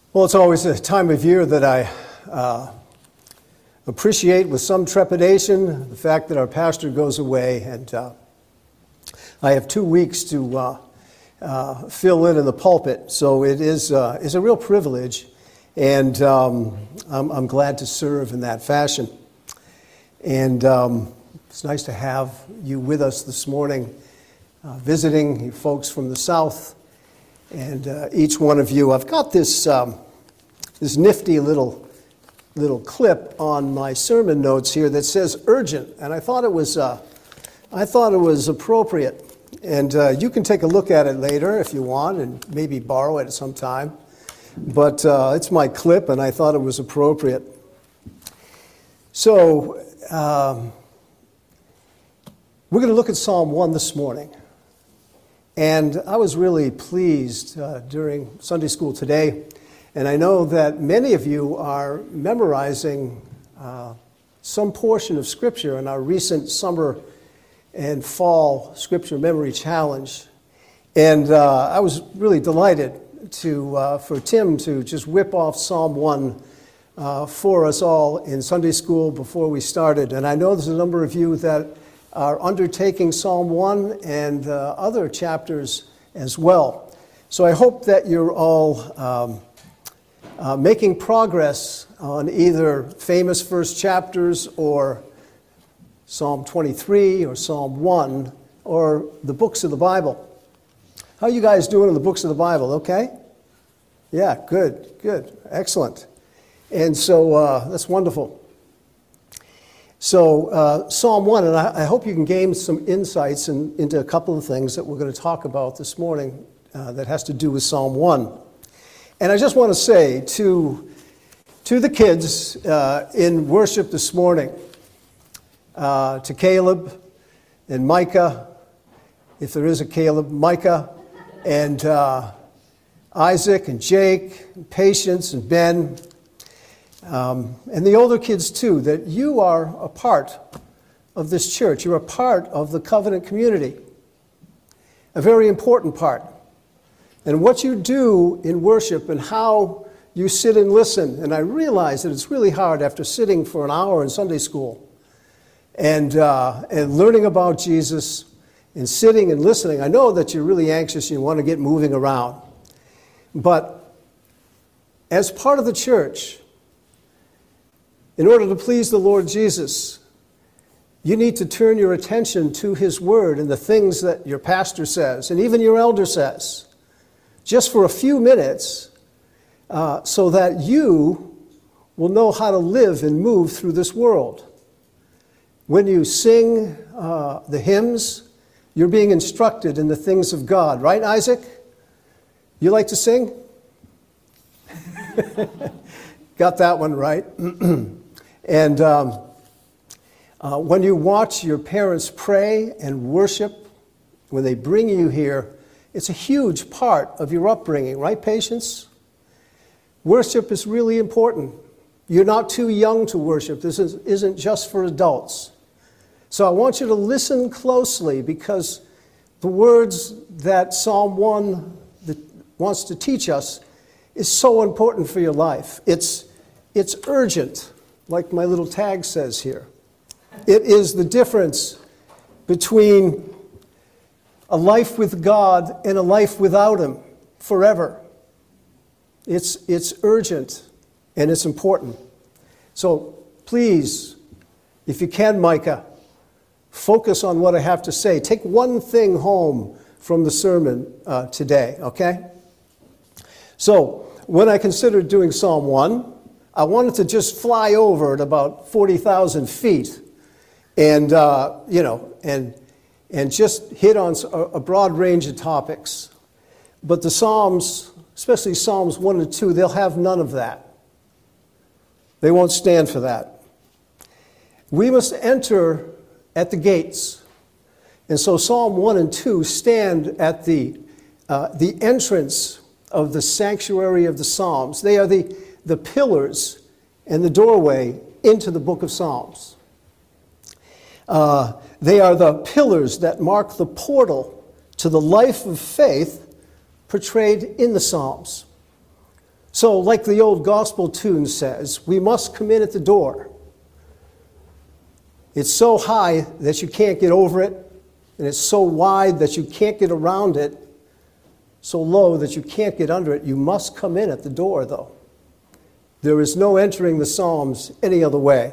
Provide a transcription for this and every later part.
Well, it's always a time of year that I appreciate with some trepidation the fact that our pastor goes away, and I have 2 weeks to fill in the pulpit. So it is a real privilege, and I'm glad to serve in that fashion. And it's nice to have you with us this morning, visiting you folks from the South. And each one of you, I've got this this nifty little clip on my sermon notes here that says urgent, and I thought it was appropriate. And you can take a look at it later if you want, and maybe borrow it at some time. But it's my clip, and I thought it was appropriate. So we're going to look at Psalm 1 this morning. And I was really pleased during Sunday school today, and I know that many of you are memorizing some portion of Scripture in our recent summer and fall Scripture Memory Challenge. And I was really delighted for Tim to just whip off Psalm 1 for us all in Sunday school before we started. And I know there's a number of you that are undertaking Psalm 1 and other chapters as well. So I hope that you're all making progress on either famous first chapters or Psalm 23 or Psalm 1 or the books of the Bible. How are you guys doing in the books of the Bible? Okay? Yeah, good, excellent. And so that's wonderful. So Psalm 1, and I hope you can gain some insights into a couple of things that we're going to talk about this morning that has to do with Psalm 1. And I just want to say to the kids in worship this morning, to Caleb and Micah, if there is a Caleb, Micah, and Isaac and Jake, and Patience and Ben, and the older kids too, that you are a part of this church. You're a part of the covenant community, a very important part. And what you do in worship and how you sit and listen, and I realize that it's really hard after sitting for an hour in Sunday school and learning about Jesus and sitting and listening. I know that you're really anxious and you want to get moving around. But as part of the church, in order to please the Lord Jesus, you need to turn your attention to His Word and the things that your pastor says, and even your elder says, just for a few minutes, so that you will know how to live and move through this world. When you sing the hymns, you're being instructed in the things of God. Right, Isaac? You like to sing? Got that one right. And when you watch your parents pray and worship, when they bring you here, it's a huge part of your upbringing, right, Patience? Worship is really important. You're not too young to worship. This isn't just for adults. So I want you to listen closely, because the words that Psalm 1 wants to teach us is so important for your life. It's urgent, like my little tag says here. It is the difference between a life with God and a life without Him forever. It's urgent and it's important. So please, if you can, Micah, focus on what I have to say. Take one thing home from the sermon today, okay? So when I considered doing Psalm 1, I wanted to just fly over at about 40,000 feet and, and just hit on a broad range of topics. But the Psalms, especially Psalms 1 and 2, they'll have none of that. They won't stand for that. We must enter at the gates. And so Psalm 1 and 2 stand at the entrance of the sanctuary of the Psalms. They are the pillars and the doorway into the book of Psalms. They are the pillars that mark the portal to the life of faith portrayed in the Psalms. So, like the old gospel tune says, we must come in at the door. It's so high that you can't get over it, and it's so wide that you can't get around it, so low that you can't get under it. You must come in at the door, though. There is no entering the Psalms any other way.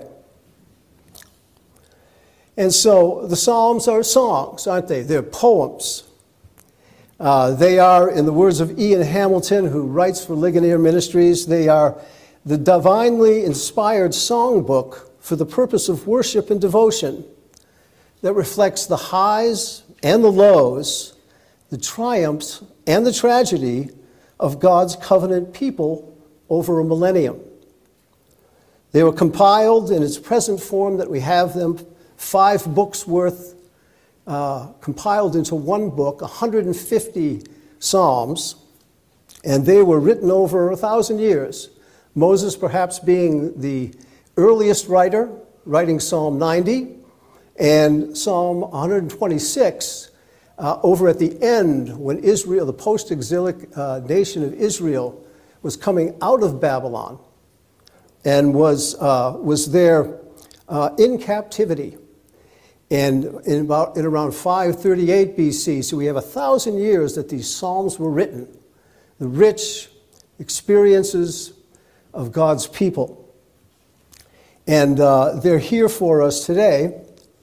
And so the Psalms are songs, aren't they? They're poems. They are, in the words of Ian Hamilton, who writes for Ligonier Ministries, they are the divinely inspired songbook for the purpose of worship and devotion that reflects the highs and the lows, the triumphs and the tragedy of God's covenant people over a millennium. They were compiled in its present form that we have them, 5 books worth, compiled into one book, 150 Psalms, and they were written over 1,000 years. Moses perhaps being the earliest writer, writing Psalm 90, and Psalm 126 over at the end when Israel, the post-exilic nation of Israel, was coming out of Babylon and was there in captivity. And in around 538 BC, so we have 1,000 years that these Psalms were written, the rich experiences of God's people. And they're here for us today.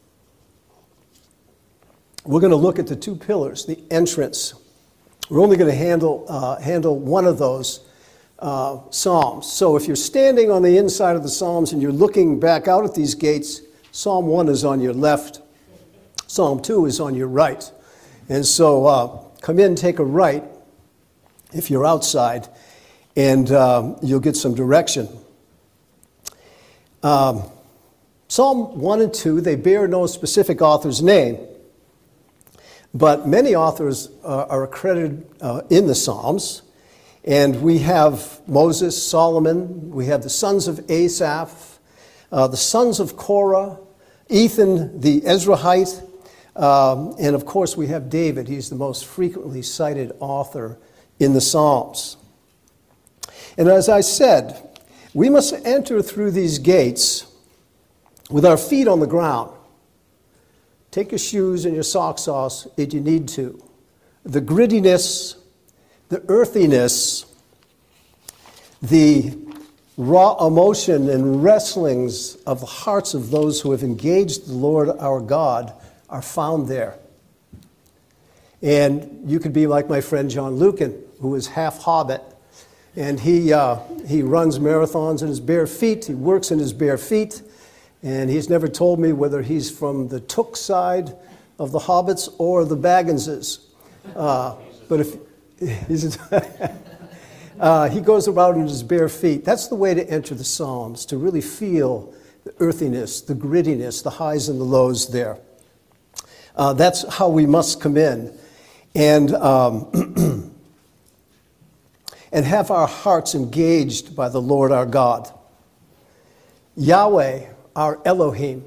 We're going to look at the 2 pillars, the entrance. We're only going to handle one of those Psalms. So if you're standing on the inside of the Psalms and you're looking back out at these gates, Psalm 1 is on your left, Psalm 2 is on your right. And so come in, take a right if you're outside, and you'll get some direction. Psalm 1 and 2, they bear no specific author's name, but many authors are accredited in the Psalms. And we have Moses, Solomon, we have the sons of Asaph, the sons of Korah, Ethan the Ezrahite, and of course we have David. He's the most frequently cited author in the Psalms. And as I said, we must enter through these gates with our feet on the ground. Take your shoes and your socks off if you need to. The grittiness, the earthiness, the raw emotion and wrestlings of the hearts of those who have engaged the Lord our God are found there. And you could be like my friend John Lucan, who is half Hobbit, and he runs marathons in his bare feet, he works in his bare feet, and he's never told me whether he's from the Took side of the Hobbits or the Bagginses. But if he's he goes around in his bare feet. That's the way to enter the Psalms, to really feel the earthiness, the grittiness, the highs and the lows there. That's how we must come in and and have our hearts engaged by the Lord our God. Yahweh, our Elohim.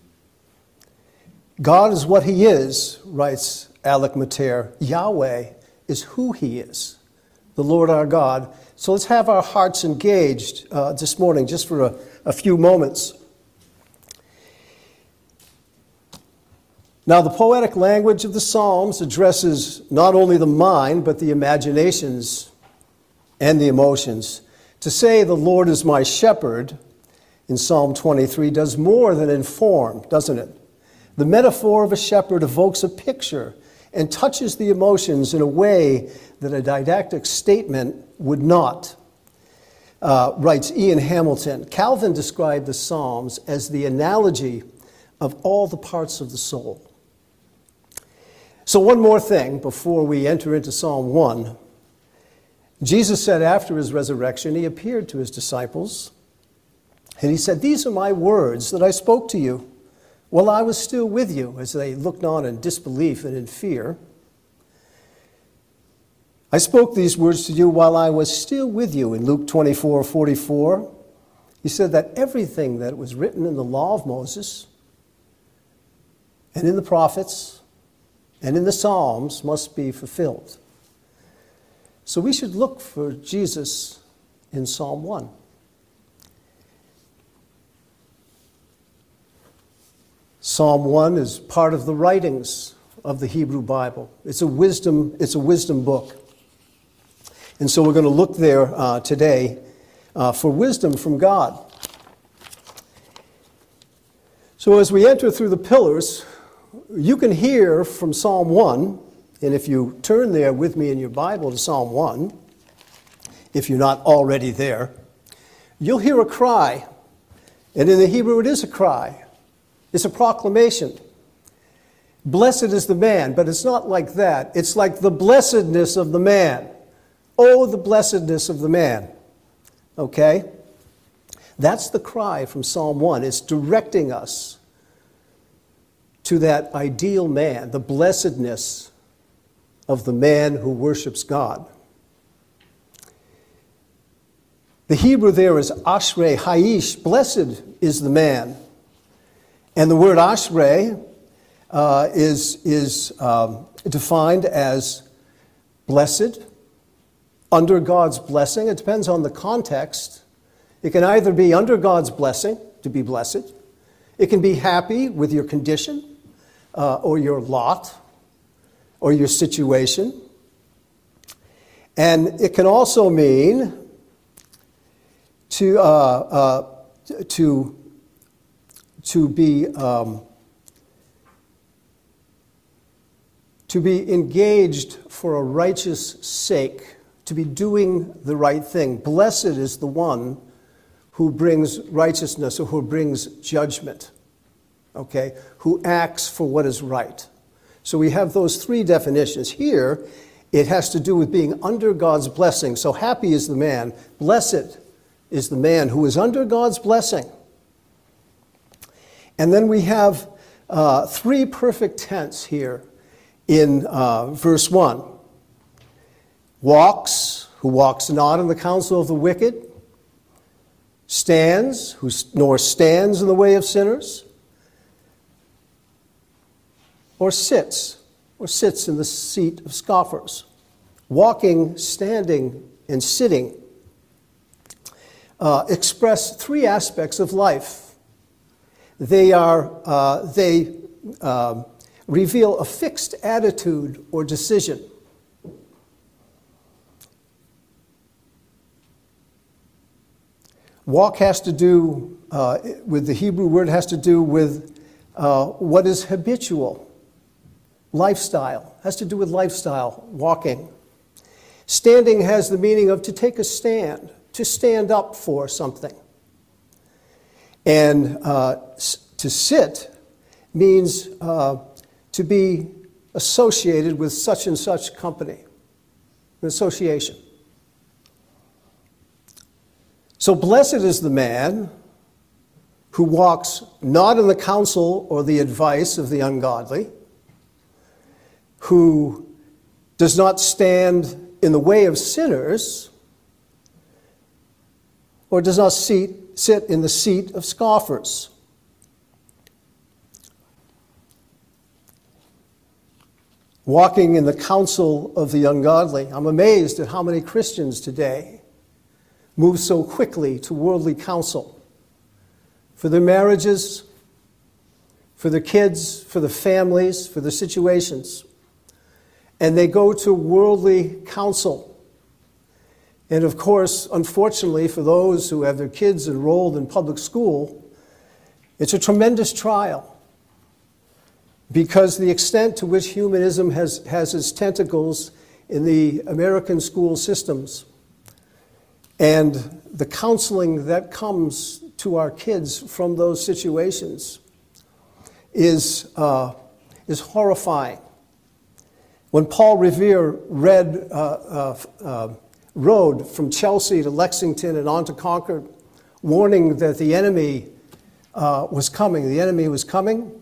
God is what he is, writes Alec Mater. Yahweh is who he is, the Lord our God. So let's have our hearts engaged this morning, just for a few moments. Now, the poetic language of the Psalms addresses not only the mind, but the imaginations and the emotions. To say the Lord is my shepherd in Psalm 23 does more than inform, doesn't it? The metaphor of a shepherd evokes a picture and touches the emotions in a way that a didactic statement would not. Writes Ian Hamilton, Calvin described the Psalms as the analogy of all the parts of the soul. So one more thing before we enter into Psalm 1. Jesus said after his resurrection, he appeared to his disciples, and he said, "These are my words that I spoke to you while I was still with you," as they looked on in disbelief and in fear. "I spoke these words to you while I was still with you," in Luke 24:44. He said that everything that was written in the law of Moses and in the prophets and in the Psalms must be fulfilled. So we should look for Jesus in Psalm 1. Psalm 1 is part of the writings of the Hebrew Bible. It's a wisdom book. And so we're going to look there today for wisdom from God. So as we enter through the pillars, you can hear from Psalm 1, and if you turn there with me in your Bible to Psalm 1, if you're not already there, you'll hear a cry. And in the Hebrew it is a cry. It's a proclamation. Blessed is the man, but it's not like that. It's like the blessedness of the man. Oh, the blessedness of the man. Okay? That's the cry from Psalm 1. It's directing us to that ideal man, the blessedness of the man who worships God. The Hebrew there is Ashrei Haish. Blessed is the man. And the word Ashrei is defined as blessed, under God's blessing. It depends on the context. It can either be under God's blessing, to be blessed. It can be happy with your condition, or your lot, or your situation. And it can also mean to be engaged for a righteous sake, to be doing the right thing. Blessed is the one who brings righteousness or who brings judgment, okay, who acts for what is right. So we have those three definitions. Here, it has to do with being under God's blessing. So happy is the man, blessed is the man who is under God's blessing. And then we have three perfect tense here in verse 1. Walks, who walks not in the counsel of the wicked. Stands, nor stands in the way of sinners. Or sits in the seat of scoffers. Walking, standing, and sitting express three aspects of life. They reveal a fixed attitude or decision. Walk has to do, with the Hebrew word, has to do with what is habitual. Lifestyle, has to do with lifestyle, walking. Standing has the meaning of to take a stand, to stand up for something. And to sit means to be associated with such and such company, an association. So blessed is the man who walks not in the counsel or the advice of the ungodly, who does not stand in the way of sinners, or does not sit in the seat of scoffers. Walking in the counsel of the ungodly. I'm amazed at how many Christians today move so quickly to worldly counsel for their marriages, for their kids, for the families, for their situations. And they go to worldly counsel. And of course, unfortunately, for those who have their kids enrolled in public school, it's a tremendous trial. Because the extent to which humanism has its tentacles in the American school systems and the counseling that comes to our kids from those situations is horrifying. When Paul Revere rode from Chelsea to Lexington and on to Concord, warning that the enemy was coming,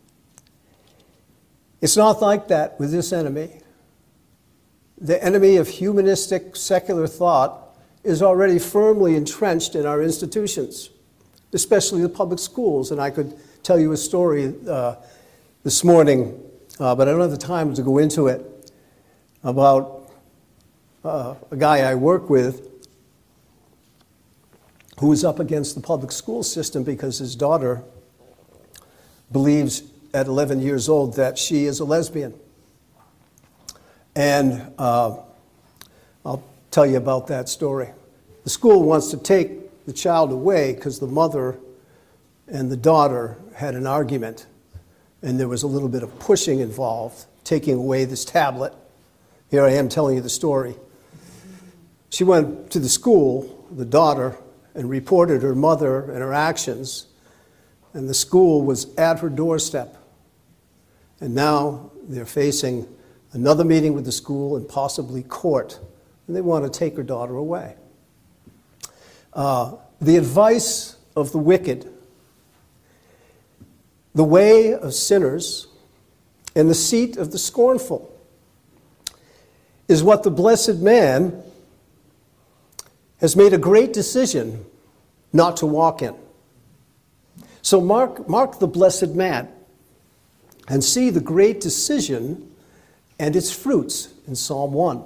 it's not like that with this enemy. The enemy of humanistic secular thought is already firmly entrenched in our institutions, especially the public schools. And I could tell you a story this morning, but I don't have the time to go into it, about a guy I work with who is up against the public school system because his daughter believes at 11 years old that she is a lesbian. And I'll tell you about that story. The school wants to take the child away because the mother and the daughter had an argument, and there was a little bit of pushing involved, taking away this tablet. Here I am telling you the story. She went to the school, the daughter, and reported her mother and her actions, and the school was at her doorstep. And now they're facing another meeting with the school and possibly court, and they want to take her daughter away. The advice of the wicked, the way of sinners, and the seat of the scornful is what the blessed man has made a great decision not to walk in. So mark the blessed man and see the great decision and its fruits in Psalm 1.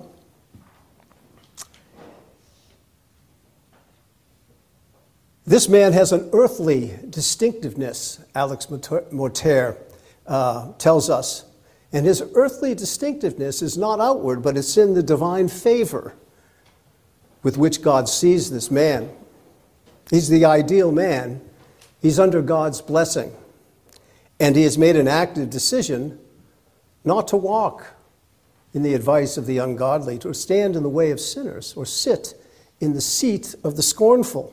This man has an earthly distinctiveness, Alex Morter tells us. And his earthly distinctiveness is not outward, but it's in the divine favor with which God sees this man. He's the ideal man. He's under God's blessing. And he has made an active decision not to walk in the advice of the ungodly, to stand in the way of sinners, or sit in the seat of the scornful.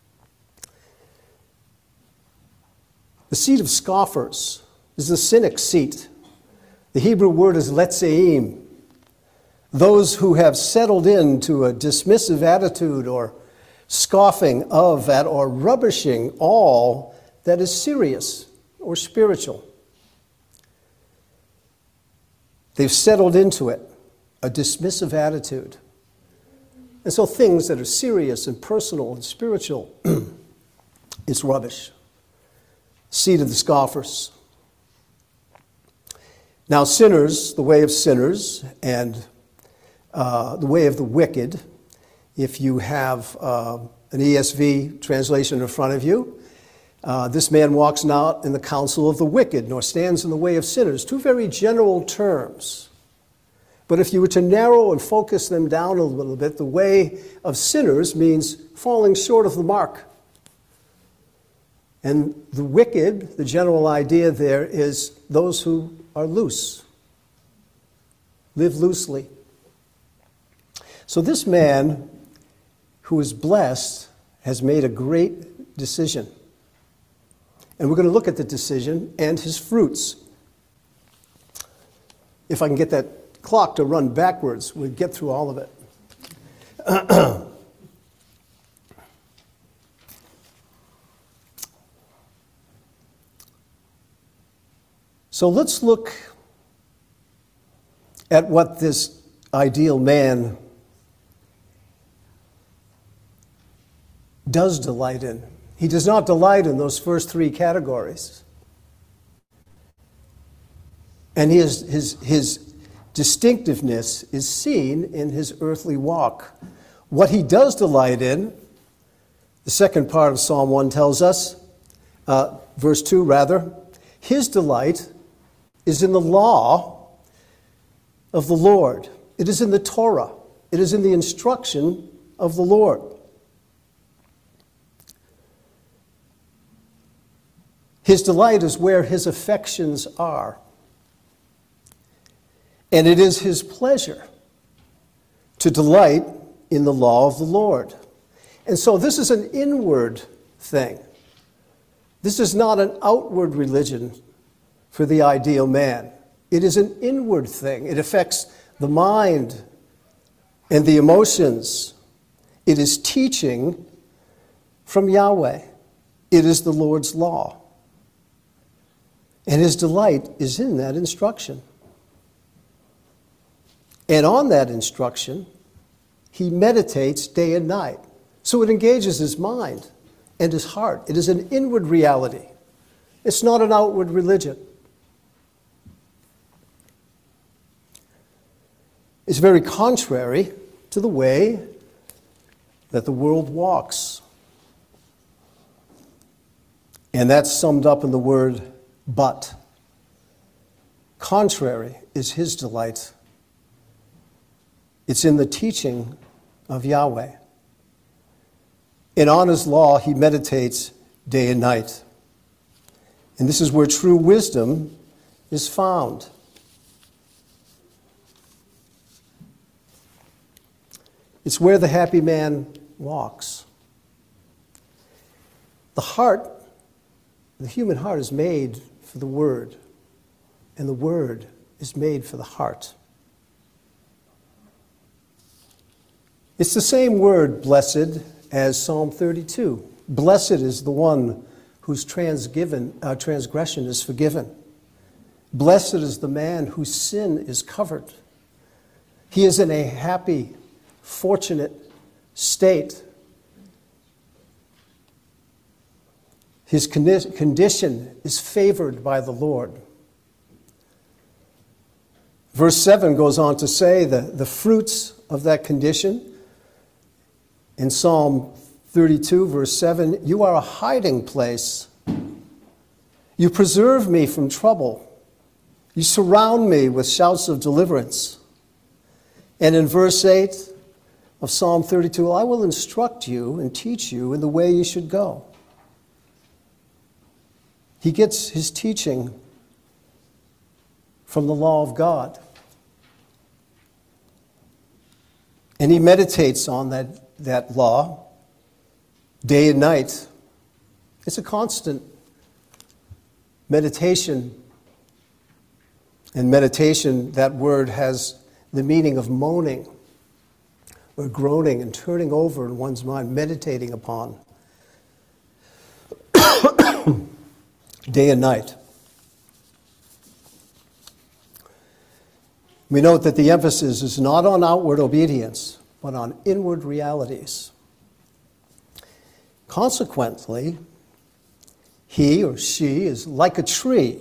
The seat of scoffers is the cynic's seat. The Hebrew word is letzeim. Those who have settled into a dismissive attitude or scoffing of that or rubbishing all that is serious or spiritual. They've settled into it, a dismissive attitude. And so things that are serious and personal and spiritual, it's rubbish. Seat of the scoffers. Now sinners, the way of sinners, and the way of the wicked, if you have an ESV translation in front of you, this man walks not in the counsel of the wicked, nor stands in the way of sinners. Two very general terms. But if you were to narrow and focus them down a little bit, the way of sinners means falling short of the mark. And the wicked, the general idea there is those who are loose, live loosely. So this man who is blessed has made a great decision. And we're going to look at the decision and his fruits. If I can get that clock to run backwards, we'll get through all of it. So let's look at what this ideal man does delight in. He does not delight in those first three categories. And his distinctiveness is seen in his earthly walk. What he does delight in, the second part of Psalm 1 tells us, verse 2 rather, his delight is in the law of the Lord. It is in the Torah. It is in the instruction of the Lord. His delight is where his affections are. And it is his pleasure to delight in the law of the Lord. And so this is an inward thing. This is not an outward religion for the ideal man. It is an inward thing. It affects the mind and the emotions. It is teaching from Yahweh. It is the Lord's law. And his delight is in that instruction. And on that instruction, he meditates day and night. So it engages his mind and his heart. It is an inward reality. It's not an outward religion. It's very contrary to the way that the world walks. And that's summed up in the word but. Contrary is his delight. It's in the teaching of Yahweh. And on his law he meditates day and night. And this is where true wisdom is found. It's where the happy man walks. The human heart is made for the Word, and the Word is made for the heart. It's the same word, blessed, as Psalm 32. Blessed is the one whose transgression is forgiven. Blessed is the man whose sin is covered. He is in a happy, fortunate state. His condition is favored by the Lord. Verse 7 goes on to say the fruits of that condition. In Psalm 32, verse 7, you are a hiding place. You preserve me from trouble. You surround me with shouts of deliverance. And in verse 8 of Psalm 32, I will instruct you and teach you in the way you should go. He gets his teaching from the law of God. And he meditates on that law day and night. It's a constant meditation. And meditation, that word has the meaning of moaning or groaning and turning over in one's mind, meditating upon day and night. We note that the emphasis is not on outward obedience, but on inward realities. Consequently, he or she is like a tree.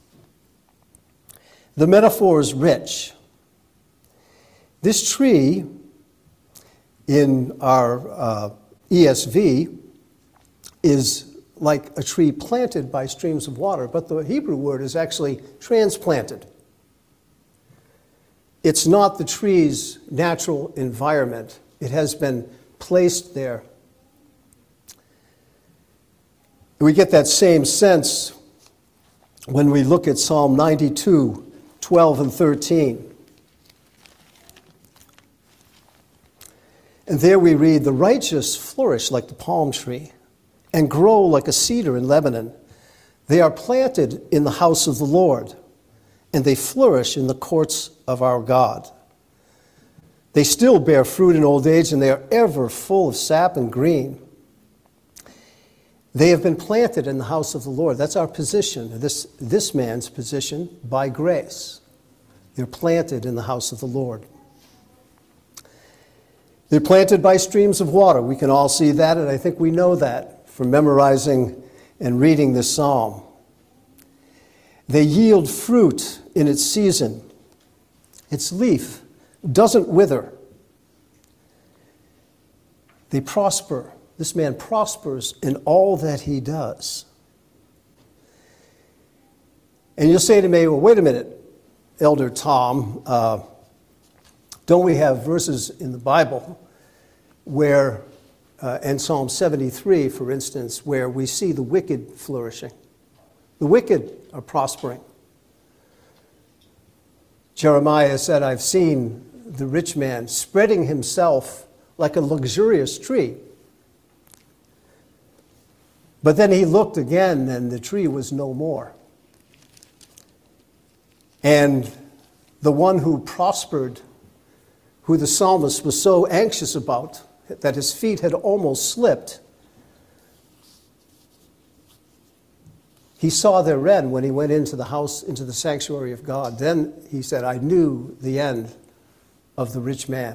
The metaphor is rich. This tree, in our ESV, is like a tree planted by streams of water, but the Hebrew word is actually transplanted. It's not the tree's natural environment. It has been placed there. We get that same sense when we look at Psalm 92, 12 and 13. And there we read, the righteous flourish like the palm tree and grow like a cedar in Lebanon. They are planted in the house of the Lord, and they flourish in the courts of our God. They still bear fruit in old age, and they are ever full of sap and green. They have been planted in the house of the Lord. That's our position, this man's position, by grace. They're planted in the house of the Lord. They're planted by streams of water. We can all see that, and I think we know that from memorizing and reading this psalm. They yield fruit in its season. Its leaf doesn't wither. They prosper. This man prospers in all that he does. And you'll say to me, well, wait a minute, Elder Tom, don't we have verses in the Bible where, in Psalm 73, for instance, where we see the wicked flourishing? The wicked are prospering. Jeremiah said, I've seen the rich man spreading himself like a luxurious tree. But then he looked again, and the tree was no more. And the one who prospered, who the psalmist was so anxious about, that his feet had almost slipped, he saw their end when he went into the house, into the sanctuary of God. Then he said, I knew the end of the rich man.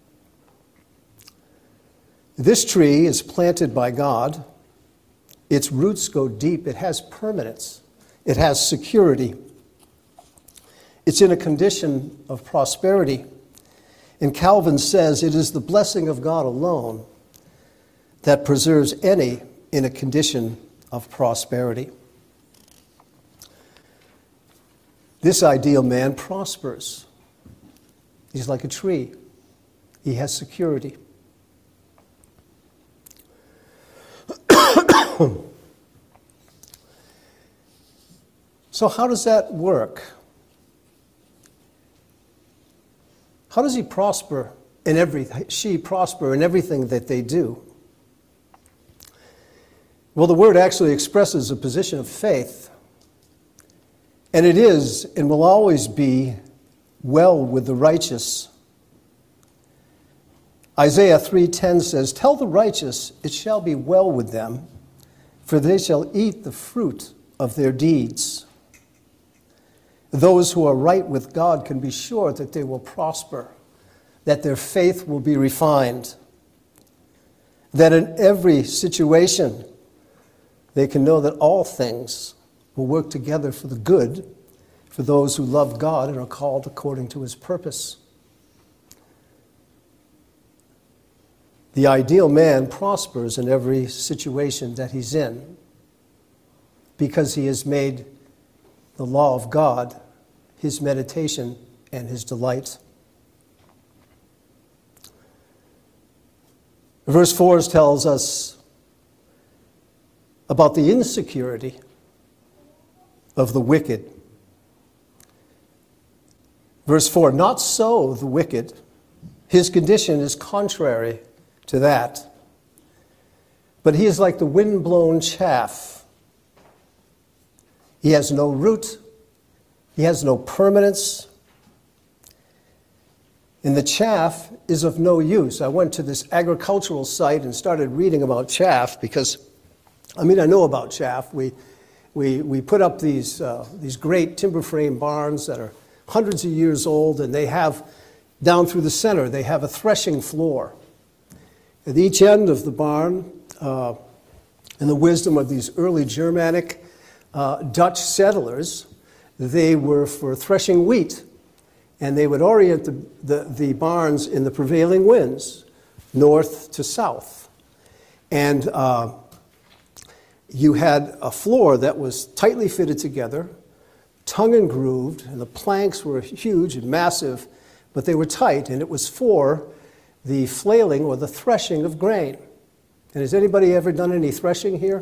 This tree is planted by God. Its roots go deep. It has permanence. It has security. It's in a condition of prosperity. And Calvin says it is the blessing of God alone that preserves any in a condition of prosperity. This ideal man prospers. He's like a tree. He has security. So how does that work? How does he prosper in everything? She prosper in everything that they do? Well, the word actually expresses a position of faith. And it is and will always be well with the righteous. Isaiah 3:10 says, "Tell the righteous, it shall be well with them, for they shall eat the fruit of their deeds." Those who are right with God can be sure that they will prosper, that their faith will be refined, that in every situation they can know that all things will work together for the good for those who love God and are called according to his purpose. The ideal man prospers in every situation that he's in because he has made the law of God his meditation and his delight. Verse 4 tells us about the insecurity of the wicked. Verse 4, "Not so the wicked. His condition is contrary to that. But he is like the wind-blown chaff. He has no root. He has no permanence. And the chaff is of no use." I went to this agricultural site and started reading about chaff because, I know about chaff. We put up these great timber frame barns that are hundreds of years old, and they have, down through the center, they have a threshing floor. At each end of the barn, in the wisdom of these early Germanic Dutch settlers, they were for threshing wheat, and they would orient the barns in the prevailing winds, north to south. And you had a floor that was tightly fitted together, tongue and grooved, and the planks were huge and massive, but they were tight, and it was for the flailing or the threshing of grain. And has anybody ever done any threshing here?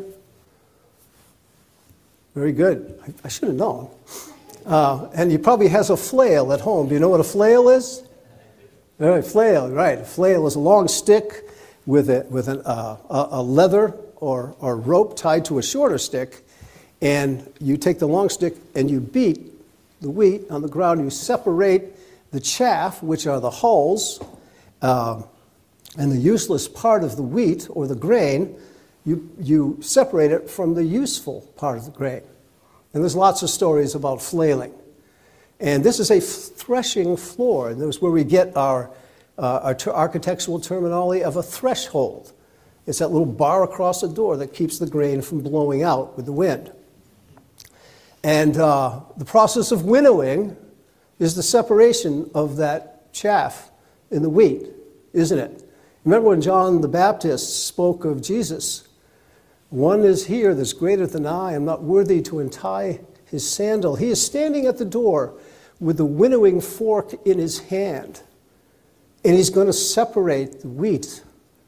Very good. I should have known. And he probably has a flail at home. Do you know what a flail is? All right, flail, right. A flail is a long stick with a leather or rope tied to a shorter stick. And you take the long stick and you beat the wheat on the ground. You separate the chaff, which are the hulls, and the useless part of the wheat or the grain. You separate it from the useful part of the grain. And there's lots of stories about flailing. And this is a threshing floor. And this is where we get our architectural terminology of a threshold. It's that little bar across the door that keeps the grain from blowing out with the wind. And the process of winnowing is the separation of that chaff in the wheat, isn't it? Remember when John the Baptist spoke of Jesus? "One is here that's greater than I am not worthy to untie his sandal. He is standing at the door with the winnowing fork in his hand, and he's going to separate the wheat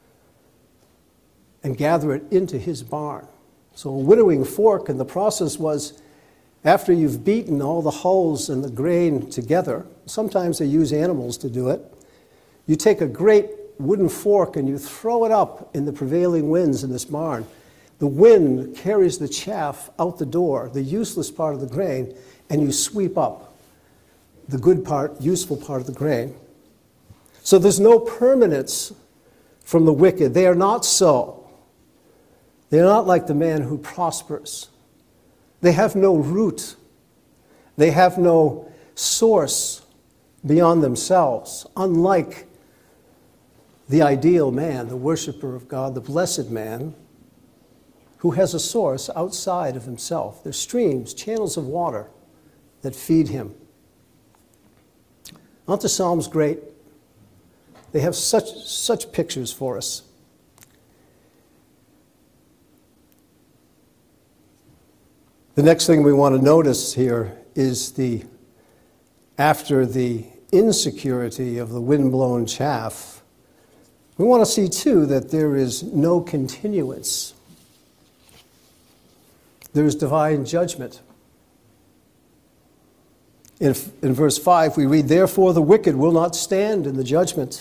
and gather it into his barn." So a winnowing fork, and the process was after you've beaten all the hulls and the grain together, sometimes they use animals to do it, you take a great wooden fork and you throw it up in the prevailing winds in this barn. The wind carries the chaff out the door, the useless part of the grain, and you sweep up the good part, useful part of the grain. So there's no permanence from the wicked. They are not so. They are not like the man who prospers. They have no root. They have no source beyond themselves, unlike the ideal man, the worshiper of God, the blessed man, who has a source outside of himself. There's streams, channels of water that feed him. Aren't the Psalms great? They have such pictures for us. The next thing we want to notice here is after the insecurity of the wind-blown chaff, we want to see too that there is no continuance. There is divine judgment. In verse 5, we read, "Therefore the wicked will not stand in the judgment."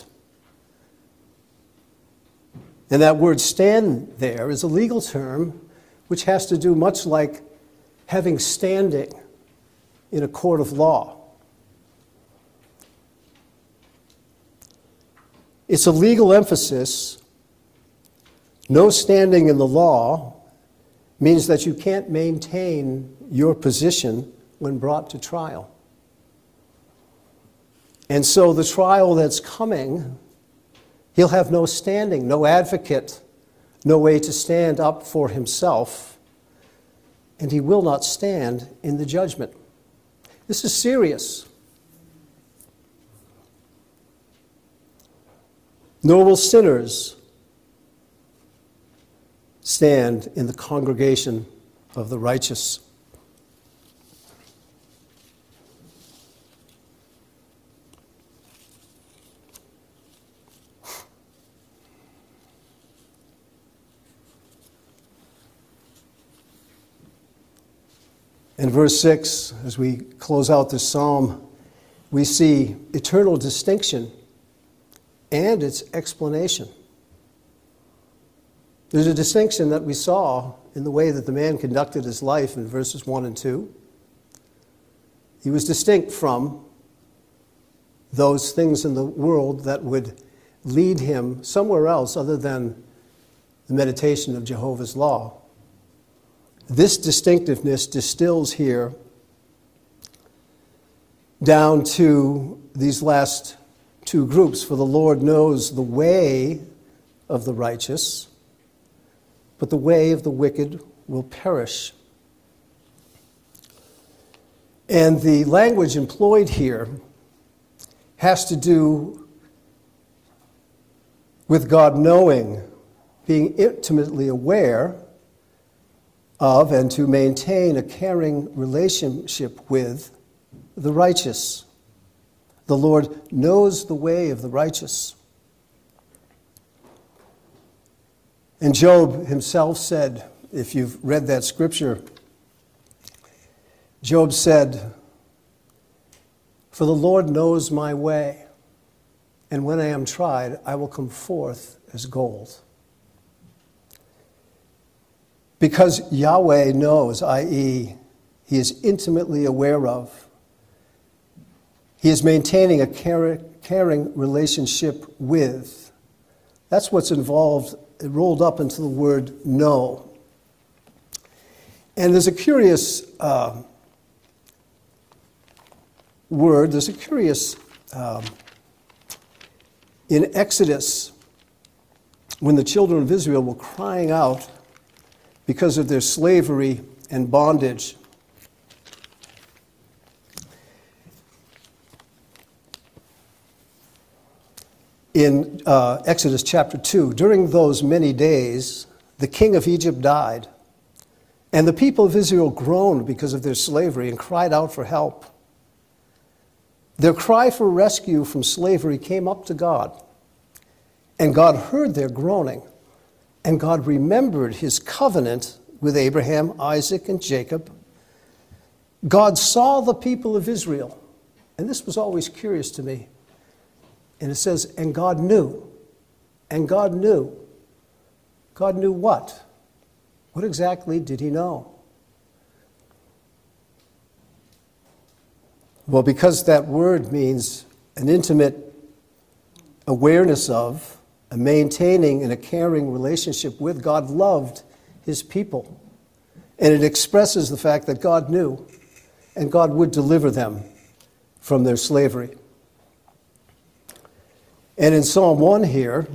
And that word "stand" there is a legal term which has to do much like having standing in a court of law. It's a legal emphasis. No standing in the law means that you can't maintain your position when brought to trial. And so the trial that's coming, he'll have no standing, no advocate, no way to stand up for himself, and he will not stand in the judgment. This is serious. Nor will sinners stand in the congregation of the righteous. In verse 6, as we close out this psalm, we see eternal distinction and its explanation. There's a distinction that we saw in the way that the man conducted his life in verses 1 and 2. He was distinct from those things in the world that would lead him somewhere else other than the meditation of Jehovah's law. This distinctiveness distills here down to these last two groups. For the Lord knows the way of the righteous, but the way of the wicked will perish. And the language employed here has to do with God knowing, being intimately aware of, and to maintain a caring relationship with the righteous. The Lord knows the way of the righteous. And Job himself said, if you've read that scripture, Job said, "For the Lord knows my way, and when I am tried, I will come forth as gold." Because Yahweh knows, i.e., he is intimately aware of, he is maintaining a caring relationship with. That's what's involved, rolled up into the word know. And there's a curious word, there's a curious, in Exodus, when the children of Israel were crying out because of their slavery and bondage. In Exodus chapter 2, during those many days, the king of Egypt died, and the people of Israel groaned because of their slavery and cried out for help. Their cry for rescue from slavery came up to God, and God heard their groaning. And God remembered his covenant with Abraham, Isaac, and Jacob. God saw the people of Israel. And this was always curious to me. And it says, and God knew. And God knew. God knew what? What exactly did he know? Well, because that word means an intimate awareness of, a maintaining and a caring relationship with, God loved his people. And it expresses the fact that God knew and God would deliver them from their slavery. And in Psalm 1 here,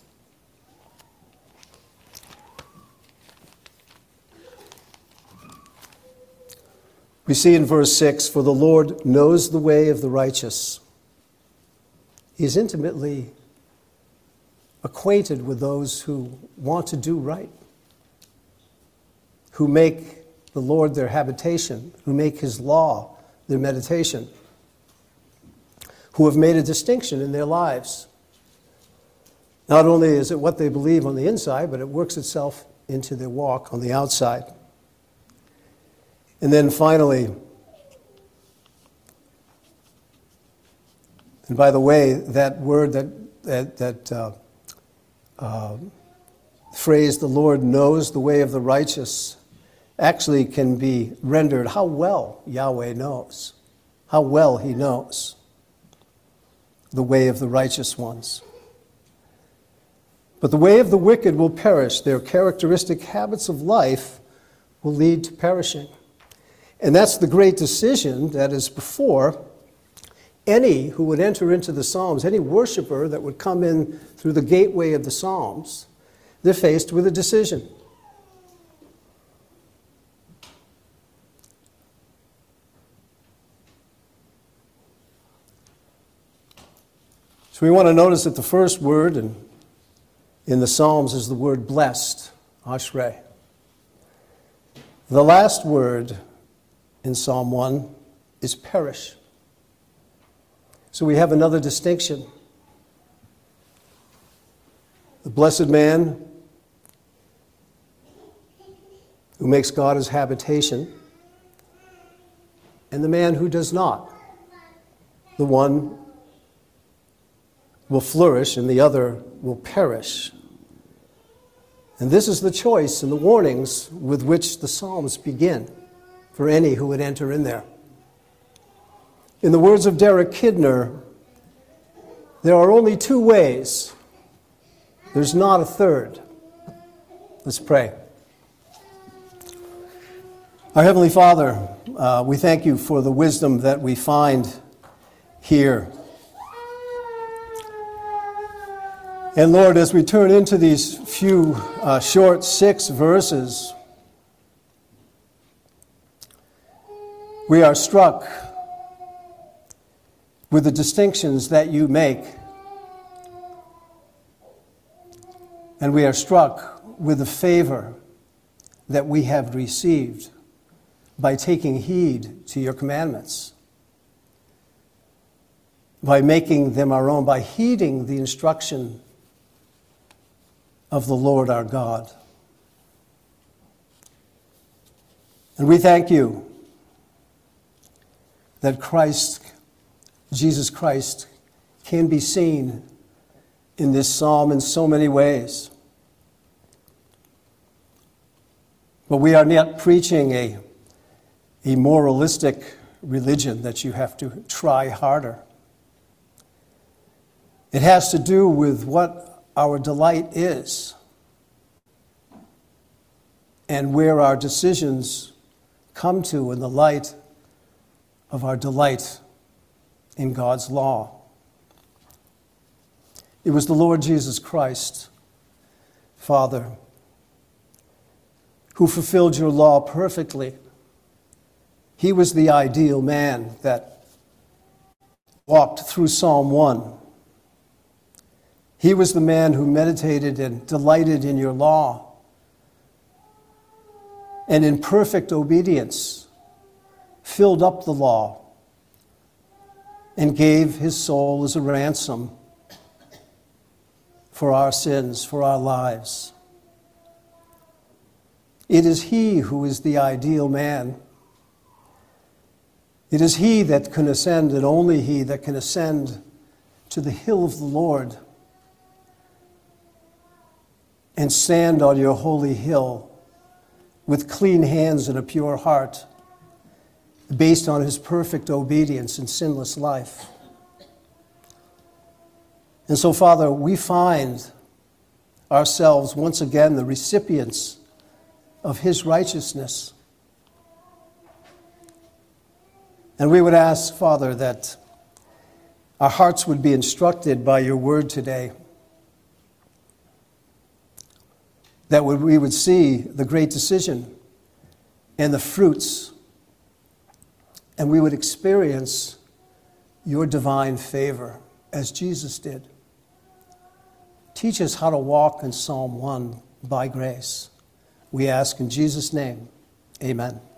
we see in verse 6, "For the Lord knows the way of the righteous." He is intimately acquainted with those who want to do right, who make the Lord their habitation, who make his law their meditation, who have made a distinction in their lives. Not only is it what they believe on the inside, but it works itself into their walk on the outside. And then finally, and by the way, that word, that phrase, the Lord knows the way of the righteous, actually can be rendered, how well Yahweh knows, how well he knows the way of the righteous ones. But the way of the wicked will perish. Their characteristic habits of life will lead to perishing. And that's the great decision that is before any who would enter into the Psalms, any worshiper that would come in through the gateway of the Psalms. They're faced with a decision. So we want to notice that the first word in the Psalms is the word blessed, ashrei. The last word in Psalm 1 is perish. So we have another distinction. The blessed man who makes God his habitation, and the man who does not. The one will flourish and the other will perish. And this is the choice and the warnings with which the Psalms begin for any who would enter in there. In the words of Derek Kidner, there are only two ways. There's not a third. Let's pray. Our Heavenly Father, we thank you for the wisdom that we find here. And Lord, as we turn into these few short 6 verses, we are struck with the distinctions that you make. And we are struck with the favor that we have received by taking heed to your commandments, by making them our own, by heeding the instruction of the Lord our God. And we thank you that Jesus Christ, can be seen in this psalm in so many ways. But we are not preaching a moralistic religion that you have to try harder. It has to do with what our delight is and where our decisions come to in the light of our delight in God's law. It was the Lord Jesus Christ, Father, who fulfilled your law perfectly. He was the ideal man that walked through Psalm 1. He was the man who meditated and delighted in your law, and in perfect obedience filled up the law and gave his soul as a ransom for our sins, for our lives. It is he who is the ideal man. It is he that can ascend, and only he that can ascend to the hill of the Lord and stand on your holy hill with clean hands and a pure heart, based on his perfect obedience and sinless life. And so, Father, we find ourselves once again the recipients of his righteousness. And we would ask, Father, that our hearts would be instructed by your word today, that we would see the great decision and the fruits, and we would experience your divine favor as Jesus did. Teach us how to walk in Psalm 1 by grace. We ask in Jesus' name. Amen.